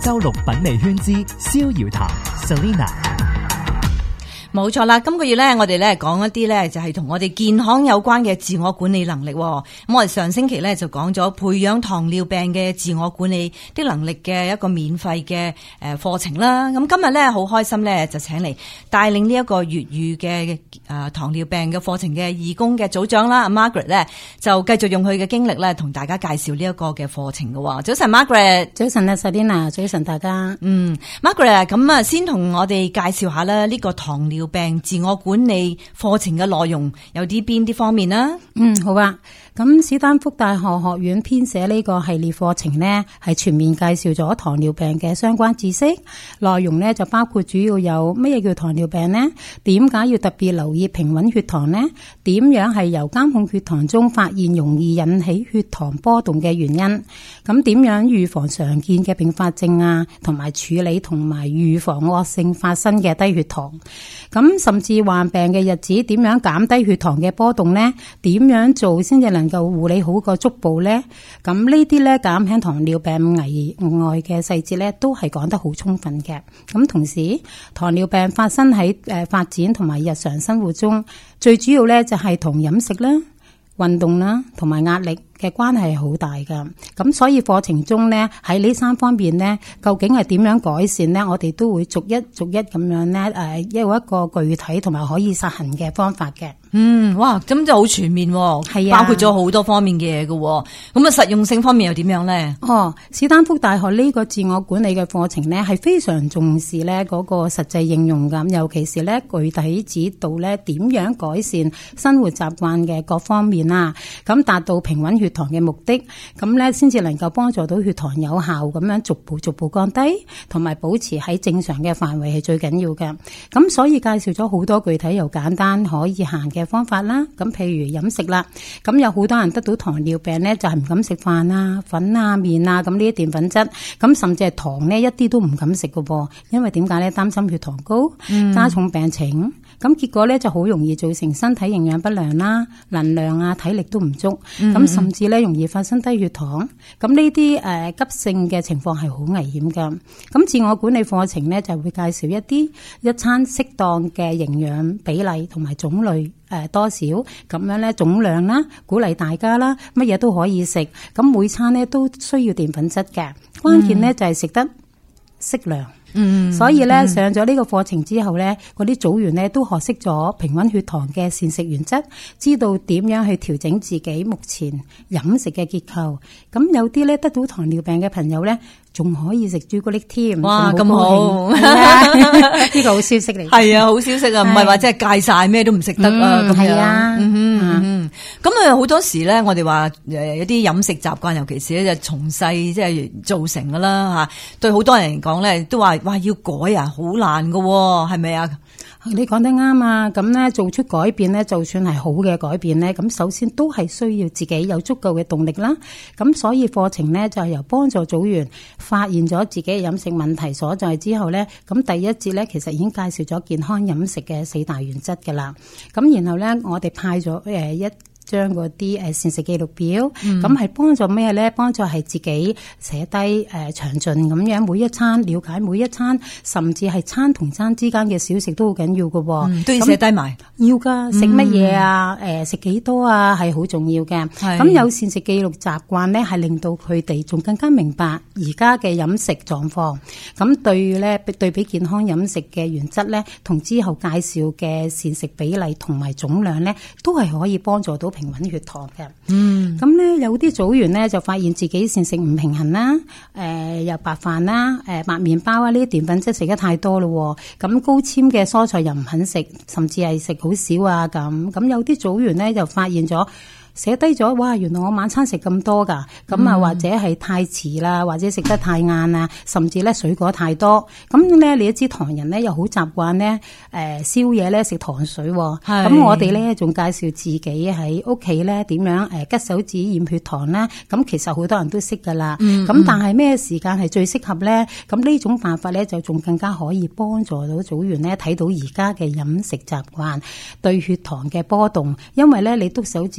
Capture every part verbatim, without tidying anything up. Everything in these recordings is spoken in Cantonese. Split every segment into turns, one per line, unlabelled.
周六品味圈之逍遙談 Selina。
冇錯啦，今個月咧，我哋咧講一啲咧就係同我哋健康有關嘅自我管理能力。咁我哋上星期咧就講咗培養糖尿病嘅自我管理啲能力嘅一個免費嘅誒課程啦。咁今日咧好開心咧就請嚟帶領呢一個粵語嘅誒糖尿病嘅課程嘅義工嘅組長啦，阿 Margaret 咧就繼續用佢嘅經歷咧同大家介紹呢一個嘅課程嘅。早晨 Margaret。
早晨啊 Selina， 早晨大家。
嗯 Margaret 咁啊，先同我哋介紹下啦，呢個糖尿病自我管理課程嘅內容有啲邊啲方面啦？
嗯，好啊。咁史丹福大學學院編寫呢個系列課程呢，係全面介紹咗糖尿病嘅相關知識。內容呢就包括主要有乜嘢叫糖尿病呢？點解要特別留意平穩血糖呢？點樣係由監控血糖中發現容易引起血糖波動嘅原因？咁點樣預防常見嘅併發症啊？同埋處理同埋預防惡性發生嘅低血糖？咁甚至患病嘅日子點樣減低血糖嘅波動呢？點樣做先至能夠護理好個足部呢？咁呢啲咧減輕糖尿病危害嘅細節咧，都係講得好充分嘅。咁同時，糖尿病發生喺誒發展同埋日常生活中，最主要咧就係同飲食啦、運動啦同埋壓力嘅關係係好大噶。咁所以課程中呢，喺呢三方面呢，究竟係點樣改善呢？我哋都會逐一逐一咁樣呢，誒，有一個具體同埋可以實行嘅方法嘅。
嗯，哇，咁就好全面喎，
係啊，
包括咗好多方面嘅嘢嘅。咁啊，實用性方面又點樣咧？
哦，史丹福大學呢個自我管理嘅課程呢，係非常重視呢嗰個實際應用噶，尤其是呢具體指導呢點樣改善生活習慣嘅各方面啊，咁達到平穩血糖嘅目的，咁呢先至能夠幫助到血糖有效咁樣逐步逐步降低，同埋保持喺正常嘅範圍係最緊要嘅。咁所以介紹咗好多具體又簡單可以行嘅方法啦。咁譬如飲食啦，咁有好多人得到糖尿病呢，就係唔敢食飯啊、粉啊、麵啊，咁呢啲澱粉質，咁甚至係糖呢，一啲都唔敢食㗎噃，因為點解呢？擔心血糖高，加重病情。咁結果咧就好容易造成身體營養不良啦，能量啊體力都唔足，咁、嗯、甚至咧容易發生低血糖。咁呢啲誒急性嘅情況係好危險噶。咁自我管理課程咧就會介紹一啲一餐適當嘅營養比例同埋種類誒、呃、多少咁樣咧總量啦，鼓勵大家啦，乜嘢都可以食。咁每餐咧都需要澱粉質嘅，關鍵咧就係食得適量。嗯，所以咧、嗯、上咗呢個課程之後咧，嗰啲組員咧都學識咗平穩血糖嘅膳食原則，知道點樣去調整自己目前飲食嘅結構。咁有啲咧得到糖尿病嘅朋友咧，仲可以食朱古力添。
哇，咁好！
呢個好消息嚟。
係啊，好消息啊，唔係話即係戒晒咩都唔食得啊。咁
係啊，
嗯嗯，咁啊好多時咧，我哋話誒有啲飲食習慣，尤其是咧就從細即係造成噶啦吓，對好多人嚟講咧都話哇要改啊，好難噶，係咪啊？
你講得啱啊！咁咧做出改變咧，就算係好嘅改變咧，咁首先都係需要自己有足夠嘅動力啦。咁所以課程咧就係由幫助組員發現咗自己嘅飲食問題所在之後咧，咁第一節咧其實已經介紹咗健康飲食嘅四大原則㗎啦。咁然後咧我哋派咗誒一將嗰啲誒膳食記錄表，咁係幫助咩咧？幫助係自己寫低誒詳盡咁樣每一餐，了解每一餐，甚至係餐同餐之間嘅小食都好緊要㗎、嗯，
都要寫低埋。要
噶，食乜嘢啊？誒食幾多啊？係好重要嘅。咁有膳食記錄習慣咧，係令到佢哋仲更加明白而家嘅飲食狀況。咁對咧對比健康飲食嘅原則咧，同之後介紹嘅膳食比例同埋總量咧，都係可以幫助到平穩血糖嘅。嗯，咁咧有啲組員咧就發現自己膳食唔平衡啦，誒、呃、又白飯啦，誒、呃、白麵包啊，呢啲澱粉質食得太多咯，咁高纖嘅蔬菜又唔肯食，甚至係食好少啊咁。咁有啲組員咧就發現咗。寫低咗，哇！原來我晚餐食咁多噶，咁啊、嗯、或者係太遲啦，或者食得太晏啊，甚至咧水果太多。咁咧你都知糖人咧又好習慣咧，誒宵夜咧食糖水。咁我哋咧仲介紹自己喺屋企咧點樣誒吉手指驗血糖啦。咁其實好多人都識噶啦。咁、嗯、但係咩時間係最適合咧？咁呢種辦法咧就仲更加可以幫助到組員咧睇到而家嘅飲食習慣對血糖嘅波動。因為咧你篤手指嘅時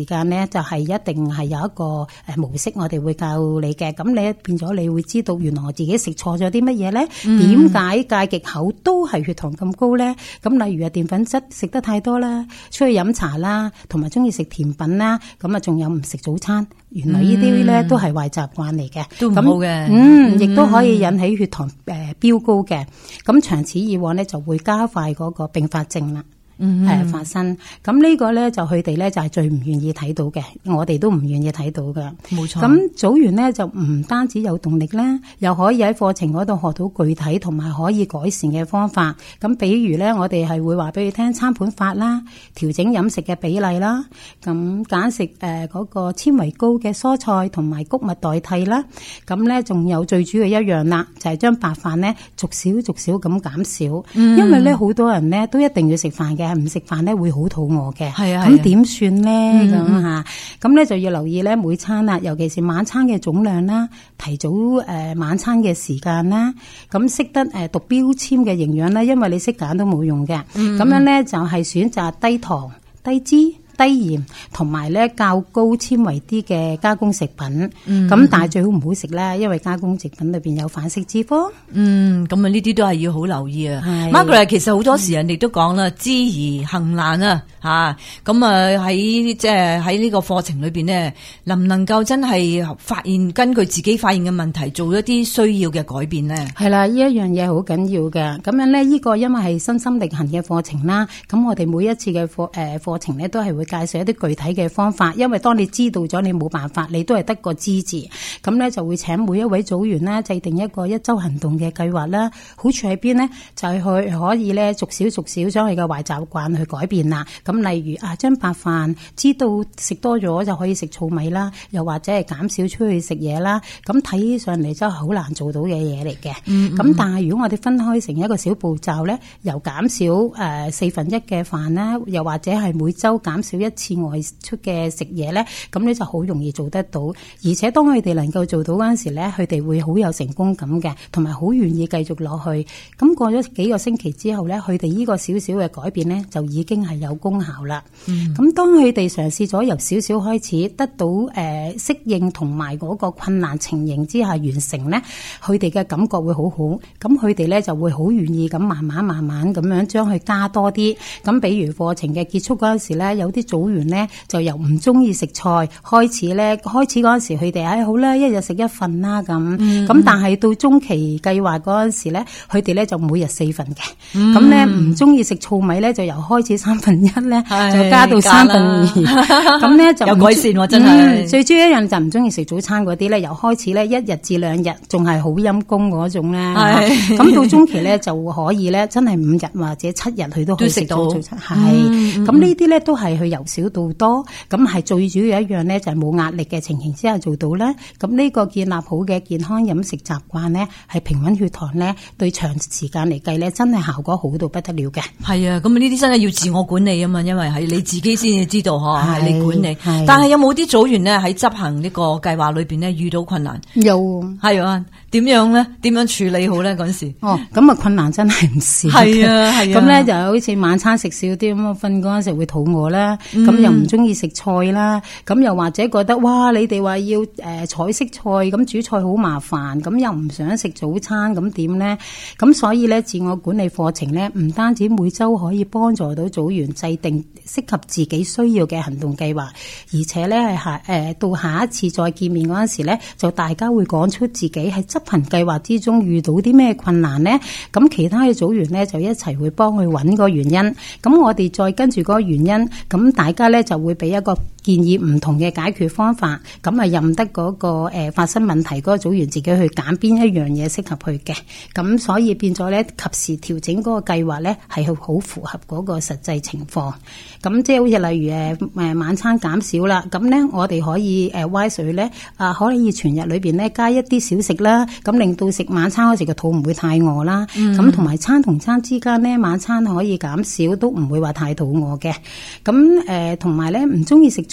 間咧，就係、是、一定係有一個誒模式，我哋會教你嘅。咁你變咗，你會知道原來我自己食錯咗啲乜嘢咧？點解戒極口都係血糖咁高咧？咁例如啊，澱粉質食得太多啦，出去飲茶啦，同埋中意食甜品啦，咁啊仲有唔食早餐。原來呢啲咧都係壞習慣嚟嘅，
都唔好嘅。
嗯，亦都可以引起血糖誒飆高嘅。咁長此以往咧，就會加快嗰個併發症啦。
嗯，
誒發生，咁呢個咧就佢哋咧就係最唔願意睇到嘅，我哋都唔願意睇到嘅。
冇錯。
咁組員咧就唔單止有動力啦，又可以喺課程嗰度學到具體同埋可以改善嘅方法。咁比如咧，我哋係會話俾佢聽餐盤法啦，調整飲食嘅比例啦，咁揀食誒嗰個纖維高嘅蔬菜同埋穀物代替啦。咁咧仲有最主要一樣啦，就係將白飯咧逐少逐少咁減少，嗯、因為咧好多人咧都一定要食飯嘅。唔食飯咧會好肚餓嘅，咁點算咧？咁吓，咁咧就要留意咧每餐啦，尤其是晚餐嘅總量啦，提早誒、呃、晚餐嘅時間啦，咁識得誒讀標籤嘅營養啦，因為你識揀都冇用嘅，咁、嗯、樣咧就係選擇低糖、低脂、低鹽同埋咧較高纖維啲嘅加工食品，咁、嗯、但係最好唔好食啦，因為加工食品裏邊有反式脂肪。嗯，
咁啊呢啲都係要好留意啊。Margaret 其實好多時人哋都講啦，知易行難啊，吓咁啊喺即係喺呢個課程裏邊呢，能唔能夠真係發現根據自己發現嘅問題，做一啲需要嘅改變呢？
係啦，呢一樣嘢好緊要嘅。咁樣咧，呢個因為係身心力行嘅課程啦，咁我哋每一次嘅課誒課程咧都係會介紹一啲具體嘅方法，因為當你知道咗你冇辦法，你都係得個知字，咁咧就會請每一位組員啦制定一個一周行動嘅計劃啦。好處喺邊呢？就係、是、佢可以咧逐少逐少將佢嘅壞習慣去改變啦。咁例如啊，將白飯知道食多咗就可以食糙米啦，又或者係減少出去食嘢啦。咁睇起上嚟真係好難做到嘅嘢嚟嘅。咁、嗯嗯、但係如果我哋分開成一個小步驟咧，由減少誒、呃、四分一嘅飯啦，又或者係每周減少一次外出嘅食嘢咧，咁咧就好容易做得到。而且當佢哋能夠做到嗰陣時咧，佢哋會好有成功感嘅，同埋好願意繼續落去。咁過咗幾個星期之後咧，佢哋呢個少少嘅改變咧，就已經係有功效啦。咁、嗯、當佢哋嘗試咗由少少開始，得到誒適、呃、應同埋嗰個困難情形之下完成咧，佢哋嘅感覺會好好。咁佢哋咧就會好願意咁慢慢慢慢咁樣將佢加多啲。咁比如課程嘅結束嗰陣時咧，有啲組員咧就由唔中意食菜開始咧，開始嗰陣時佢哋唉好啦，一日食一份啦咁。咁、嗯、但係到中期計劃嗰陣時咧，佢哋咧就每日四份嘅。咁咧唔中意食糙米咧，就由開始三分一咧就加到三分二。咁咧就有改善喎，真係、嗯。最主要一樣就唔中意食早餐嗰啲咧，由開始咧一日至兩日仲係好陰功嗰種咧。咁到中期咧就可以咧，真係五日或者七日佢都可以食到早餐。係咁呢啲咧都係佢由少到多。咁係最主要一樣咧，就係冇壓力嘅情形之下做到咧。咁呢個建立好嘅健康飲食習慣咧，係平穩血糖咧，對長時間嚟計咧，真係效果好到不得了嘅。
係啊，咁呢啲真係要自我管理啊嘛，因為係你自己先至知道嗬，係你管理。但係有冇啲組員咧喺執行呢個計劃裏邊咧遇到困難？有，係啊，點樣咧？點樣處理好咧？嗰陣時
哦，咁啊困難真係唔少。係啊，係啊。咁咧就好似晚餐食少啲咁啊，瞓嗰陣時會肚餓啦，咁、嗯、又唔中意食菜啦，咁又或者覺得哇，你哋話要誒、呃、彩色菜，咁煮菜好麻煩，咁又唔想食早餐，咁點咧？咁所以咧，自我管理課程咧，唔單止每周可以幫助到組員制定適合自己需要嘅行動計劃，而且咧係下誒到下一次再見面嗰陣時咧，就大家會講出自己喺執行計劃之中遇到啲咩困難咧，咁其他嘅組員咧就一齊會幫佢揾個原因，咁我哋再跟住嗰個原因，咁大家咧就會俾一個建議唔同嘅解決方法，咁啊任得嗰、那個誒、呃、發生問題嗰個組員自己去揀邊一樣嘢適合佢嘅，咁所以變咗咧及時調整嗰個計劃咧係好符合嗰個實際情況。咁即係好似例如誒誒晚餐減少啦，咁咧我哋可以誒歪水咧啊可以全日裏邊咧加一啲小食啦，咁令到食晚餐嗰時個肚唔會太餓啦。咁同埋餐同餐之間咧晚餐可以減少，都唔會話太肚餓嘅。咁誒同埋咧唔中意食菜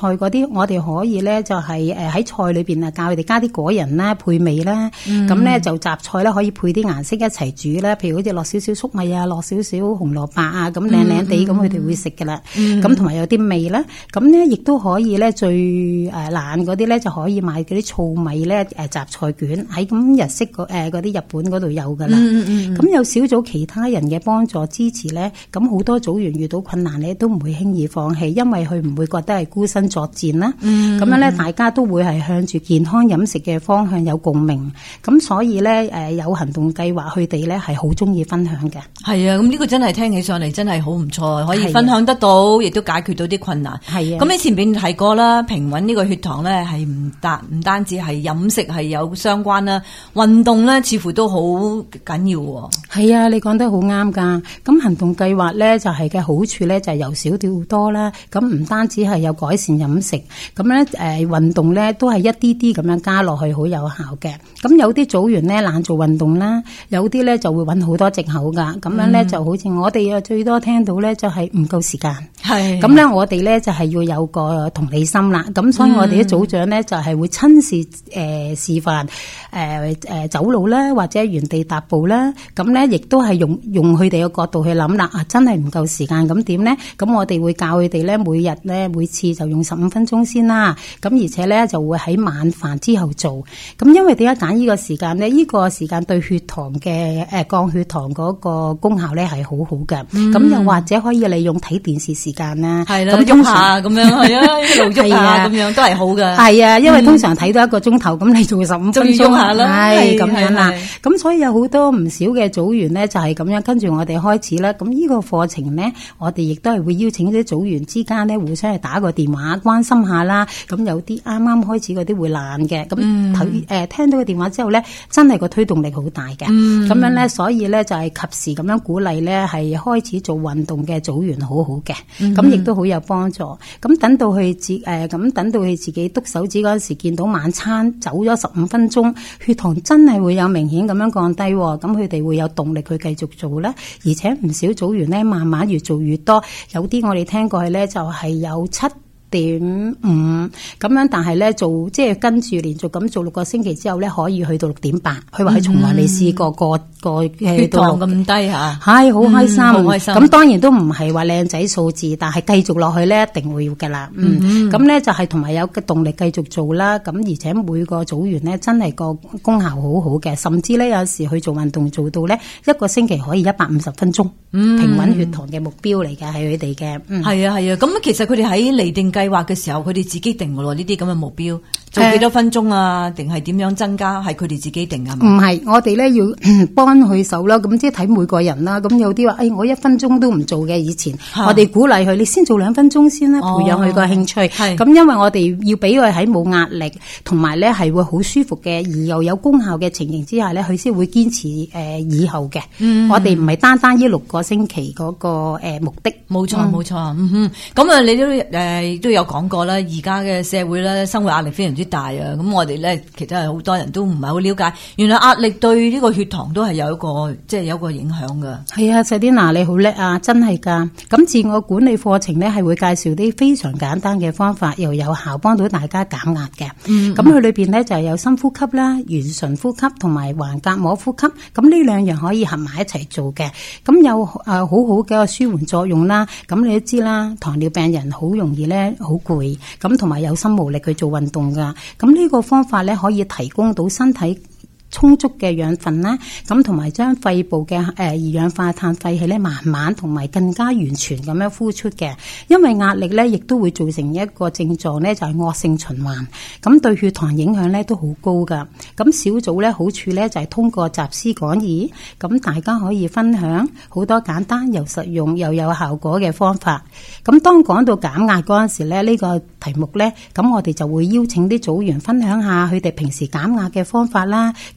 菜嗰啲，我哋可以咧就係誒喺菜裏邊啊教佢哋加啲果仁啦配味啦，咁咧、嗯、就雜菜咧可以配啲顏色一齊煮啦，譬如好似落少少粟米啊，落少少紅蘿蔔啊，咁靚靚地咁佢哋會食噶啦，咁同埋有啲味啦，咁咧亦都可以咧最誒懶嗰啲咧就可以買嗰啲糙米咧誒雜菜卷喺咁日式嗰誒嗰啲日本嗰度有噶啦，咁、嗯嗯、有小組其他人嘅幫助支持咧，咁好多組員遇到困難咧都唔會輕易放棄，因為佢唔會覺得係孤身作戰啦。咁、嗯、樣咧，大家都會係向住健康飲食嘅方向有共鳴。咁所以咧，誒有行動計劃，佢哋咧係好中意分享嘅。係
啊，咁呢個真係聽起上嚟真係好唔錯，可以分享得到，亦都解決到啲困難。係啊。咁你前邊提過啦，平穩呢個血糖咧係唔單唔單止係飲食係有相關啦，運動咧似乎都好緊要。
係啊，你講得好啱㗎。咁行動計劃咧就係嘅好處咧就係由少到多啦。咁唔單止係有改善飲食，咁咧誒運動咧都係一啲啲咁樣加落去，好有效嘅。咁有啲組員咧懶做運動啦，有啲咧就會揾好多藉口噶。咁樣咧就好似我哋啊最多聽到咧就係唔夠時間。係咁咧，我哋咧就係要有個同理心啦。咁所以我哋啲組長咧就係會親自誒示範誒誒走路啦，或者原地踏步啦。咁咧亦都係用用佢哋嘅角度去諗啦。啊，真係唔夠時間，咁點咧？咁我哋會教佢哋咧每日咧每次就用十五分鐘先啦。咁而且咧就會喺晚飯之後做。咁因為點解揀呢個時間咧？呢個時間對血糖嘅誒降血糖嗰個功效咧係好好嘅。咁、嗯、又或者可以利用睇電視時間啦。係啦，咁喐下咁樣係啊，一路喐下咁樣都係好嘅。係啊，因為通常睇到一個鐘頭，咁、嗯、你做十五分鐘喐下啦，係咁樣啦。咁所以有好多唔少嘅組員咧就係咁樣跟住我哋開始啦。咁呢個課程咧，我哋亦都係會邀請啲組員之間咧互相去打個電話關心下啦。咁有啲啱啱開始嗰啲會懶嘅，咁睇誒聽到個電話之後咧，真係個推動力好大嘅。咁、嗯、樣咧，所以咧就係及時咁樣鼓勵咧，係開始做運動嘅組員好好嘅。咁亦都好有幫助。咁等到佢自誒咁等到佢自己篤手指嗰陣時，見到晚餐走咗十五分鐘，血糖真係會有明顯咁樣降低。咁佢哋會有動力去繼續做啦。而且唔少組員咧，慢慢越做越多。有啲我哋聽過去咧，就係有七點五咁樣，但係咧做即係跟住連續咁做六個星期之後咧，可以去到六點八。佢話佢從來未試過過過
血糖咁低吓，
係好開心，好開心。咁當然都唔係話靚仔數字，但係繼續落去咧，一定會要噶啦。嗯，咁咧就係同埋有個動力繼續做啦。咁而且每個組員咧真係個功效好好嘅，甚至咧有時去做運動做到咧一個星期可以一百五十分鐘，嗯，平穩血糖嘅目標嚟嘅係佢哋嘅。嗯，係
啊係啊。咁其實佢哋喺釐定計劃嘅時候，佢哋自己定嘅咯，呢啲咁嘅目標，做幾多分鐘啊？定係點樣增加？係佢哋自己定㗎嘛？
唔係，我哋咧要幫佢手啦。咁即係睇每個人啦。咁有啲話，誒，我一分鐘都唔做嘅。以前我哋鼓勵佢，你先做兩分鐘先啦，培養佢個興趣。係咁，因為我哋要俾佢喺冇壓力，同埋咧係會好舒服嘅，而又有功效嘅情形之下咧，佢先會堅持誒以後嘅。嗯，我哋唔係單單呢六個星期嗰個誒目的。
冇錯冇錯。嗯哼，咁啊，你都誒都有講過啦。而家嘅社會咧，生活壓力非常之大啊！咁我哋咧，其實係好多人都唔係好了解，原來壓力對呢個血糖都係有一個，即係有一個影響噶。係啊，Selina你好叻啊，真係噶！咁自我管理課程咧，係會介紹啲非常簡單嘅方法，又有效幫到大家減壓嘅。嗯，咁佢裏邊咧就係有深呼吸啦、圓唇呼吸同埋橫膈膜呼吸。咁呢兩樣可以合埋一齊做嘅。咁有誒好好嘅一個舒緩作用啦。咁你都知啦，糖尿病人好容易咧好攰。咁同埋有心無力去做運動噶，咁呢個方法咧可以提供到身體充足嘅養分啦，咁同埋將肺部嘅誒二氧化碳廢氣咧慢慢同埋更加完全咁樣呼出嘅。因為壓力咧亦都會造成一個症狀咧就係惡性循環，咁對血糖影響咧都好高噶。咁小組咧好處咧就係通過集思廣益，咁大家可以分享好多簡單又實用又有效果嘅方法。咁當講到減壓嗰陣時咧，呢個題目咧，咁我哋就會邀請啲組員分享下佢哋平時減壓嘅方法啦。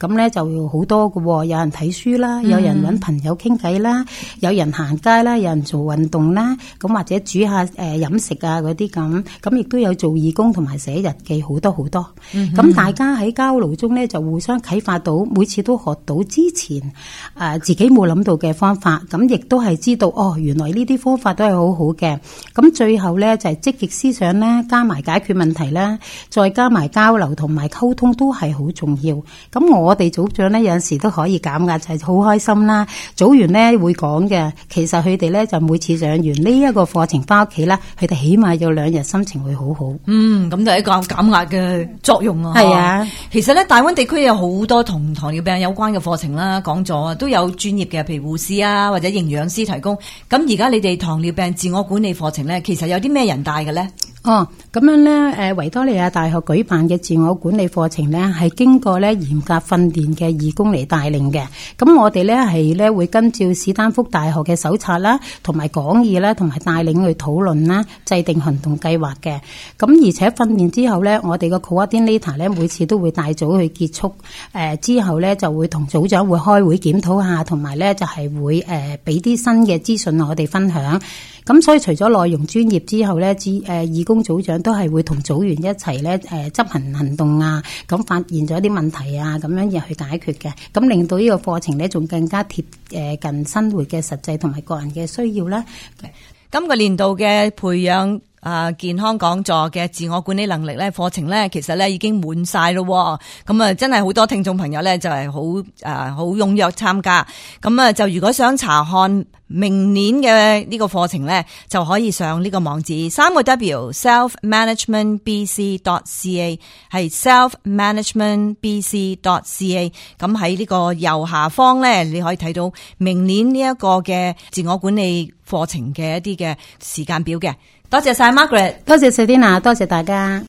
咁咧就好多嘅喎，有人睇書啦，有人揾朋友傾偈啦，有人行街啦，有人做運動啦，咁或者煮下誒飲食啊嗰啲咁，咁亦都有做義工同埋寫日記，好多好多。咁、嗯、大家喺交流中咧就互相啟發到，每次都學到之前誒、呃、自己冇諗到嘅方法，咁亦都係知道哦，原來呢啲方法都係好好嘅。咁最後咧就係、是、積極思想咧，加埋解決問題啦，再加埋交流同埋溝通都係好重要。咁我哋組長咧有陣時都可以減壓，就係、是、好開心啦。組員咧會講嘅，其實佢哋咧就每次上完呢一個課程翻屋企啦，佢哋起碼有兩日心情會好好。
嗯，咁就係一個減壓嘅作用啊。
係啊，
其實咧大灣地區有好多同糖尿病有關嘅課程啦，講座啊都有專業嘅，譬如護士啊或者營養師提供。咁而家你哋糖尿病自我管理課程咧，其實有啲咩人帶嘅咧？
哦，咁樣咧，誒維多利亞大學舉辦嘅自我管理課程咧，係經過咧嚴格訓練嘅義工嚟帶領嘅。咁我哋咧係咧會跟照史丹福大學嘅手冊啦，同埋講義啦，同埋帶領去討論啦，制定行動計劃嘅。咁而且訓練之後咧，我哋個 coordinator 咧每次都會帶組去結束，誒、呃、之後咧就會同組長會開會檢討下，同埋咧就係會誒俾啲新嘅資訊我哋分享。咁所以除咗內容專業之後咧，誒義工組長都係會同組員一齊咧誒執行行動啊，咁發現咗啲問題啊，咁樣而去解決嘅，咁令到呢個課程咧仲更加貼誒近生活嘅實際同埋個人嘅需要啦。
今個年度嘅培養啊健康講座嘅自我管理能力咧課程咧，其實咧已經滿晒咯，咁啊真係好多聽眾朋友咧就係好誒好踴躍參加，咁啊就如果想查看明年嘅呢個課程咧，就可以上呢個網址三個 W self management b c dot c a 係 self management b c dot c a， 咁喺呢個右下方咧，你可以睇到明年呢一個嘅自我管理課程嘅一啲嘅時間表嘅。多謝晒 Margaret，
多謝 Selina， 多謝大家。